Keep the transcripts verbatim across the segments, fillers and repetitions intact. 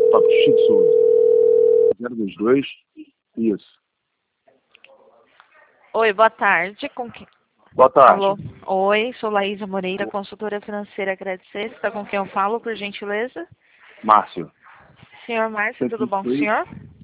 Tá, Chico Souza. zero dois dois. Isso. Oi, boa tarde. Com quem? Boa tarde. Alô? Oi, sou Laísa Moreira, consultora financeira Credit Suisse. Está com quem eu falo, por gentileza? Márcio. Senhor Márcio, tudo bom com o senhor?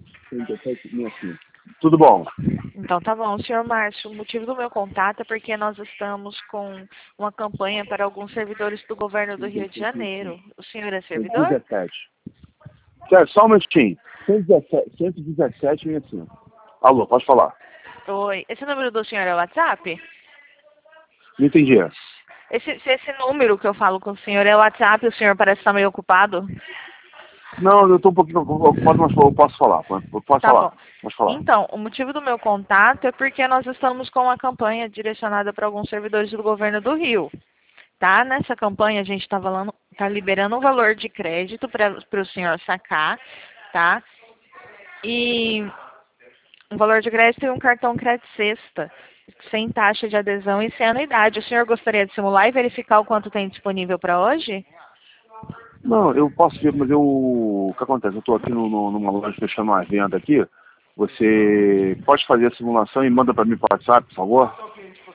Tudo bom. Então tá bom. Senhor Márcio, o motivo do meu contato é porque nós estamos com uma campanha para alguns servidores do governo do Rio de Janeiro. O senhor é servidor? cento e dezessete. Sério, só um minutinho. cento e dezessete, cento e dezessete, sessenta e cinco. Alô, pode falar. Oi. Esse número do senhor é o WhatsApp? Não entendi. Esse, se esse número que eu falo com o senhor é o WhatsApp, o senhor parece estar meio ocupado. Não, eu estou um pouquinho ocupado, mas eu posso falar. Eu posso Tá falar. bom. Posso falar. Então, o motivo do meu contato é porque nós estamos com uma campanha direcionada para alguns servidores do governo do Rio. Tá? Nessa campanha a gente está tá liberando um valor de crédito para o senhor sacar, tá? E um valor de crédito e um cartão crédito sexta, sem taxa de adesão e sem anuidade. O senhor gostaria de simular e verificar o quanto tem disponível para hoje? Não, eu posso ver, mas eu... O que acontece? Eu estou aqui no, no, numa loja fechando uma venda aqui. Você pode fazer a simulação e manda para mim para o WhatsApp, por favor?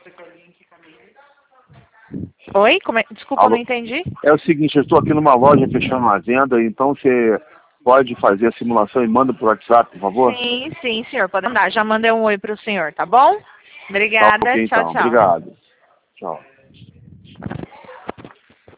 Oi? Como é? Desculpa, Alô? não entendi. É o seguinte, eu estou aqui numa loja fechando uma venda, então você pode fazer a simulação e manda para o WhatsApp, por favor? Sim, sim, senhor. Pode mandar. Já mandei um oi para o senhor, tá bom? Tá, Obrigada. ok, Tchau, então. tchau. Obrigado. Tchau.